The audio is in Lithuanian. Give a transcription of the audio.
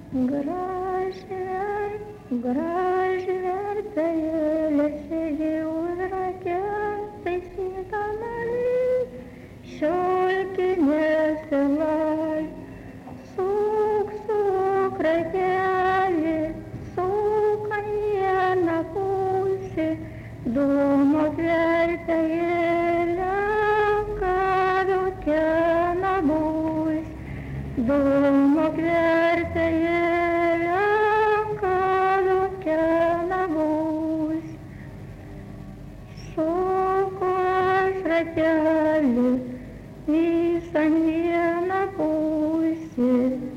Gražvertėlė sėdi už rakės, taisydama šiolkinės lai. Suk ratelį, suk ant vieną pusę, dūmo vertėlė, kad tokia bus. Dūmo vertėlė, kad tokia bus. Suku aš ratelį, vis ant vieną pusę.